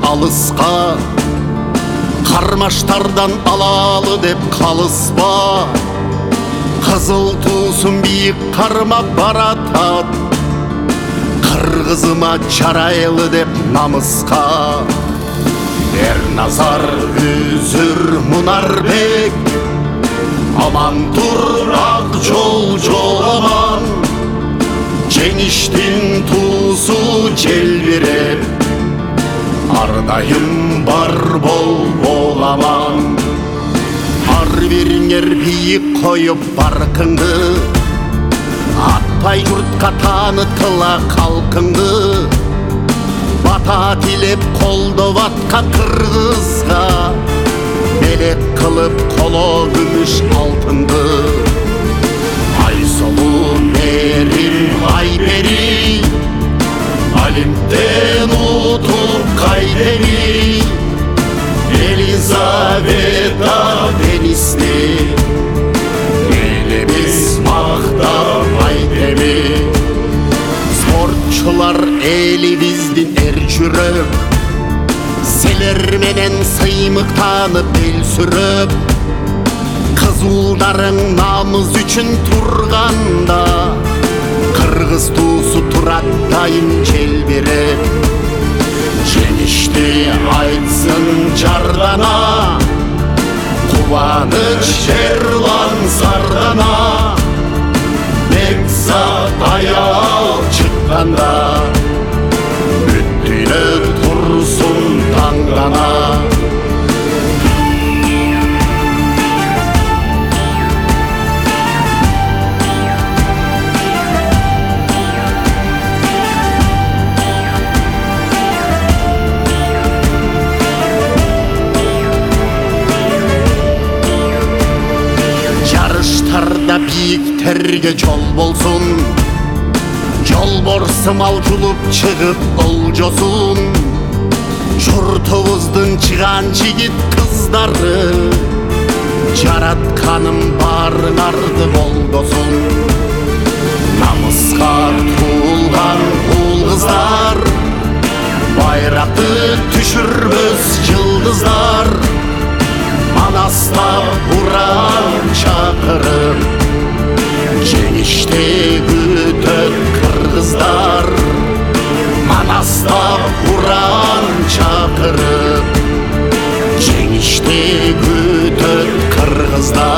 алысқа, қармаштардан алалы деп қалыспа. Қызыл тусын биік қармап баратат, қырғызыма жарайлы деп намысқа. Ерназар, Үзір, Мұнарбек, аман тұр ақ жол жоламан. Жеңіштің туысы желбіреп, ардайым бар боламан. Ар беріңер биік қойып барқыңды, атпай жұртқа танытыла қалқыңды. Бата тілеп қолдап атқан қырғызға, мелек қылып қолы күміс алтынды. Ай солу мерим ай бери, Олимптен ұтып қайтери. Елизавета Денисне елемес мақтап айтеме. Спортшылар елі біздің әр жүріп, селерменен сыймықтанып бел сүріп. Қызулдарың намыз үшін тұрғанда, қырғыз туысы тұрат дайым желбіреп. Жеңіште айтсын жардана, қуаныш жерлан сардана. Бекзат аял шыққанда, бүттілі тұрсын таңдана. Жарыштарда биіктерге жол болсын, жол борсымал жұлып шығып олжосын. Жұртымыздың шыған жігіт қыздары, жаратқаным барыңарды болдосын. Намысқа туылған ұл қыздар, байрақты түшірмес жылдыздар. Манаста ұран шақырып, жеңіште күтіп қырғыздар. Манаста ұран шақырып, жеңіште күтіп қырғыздар.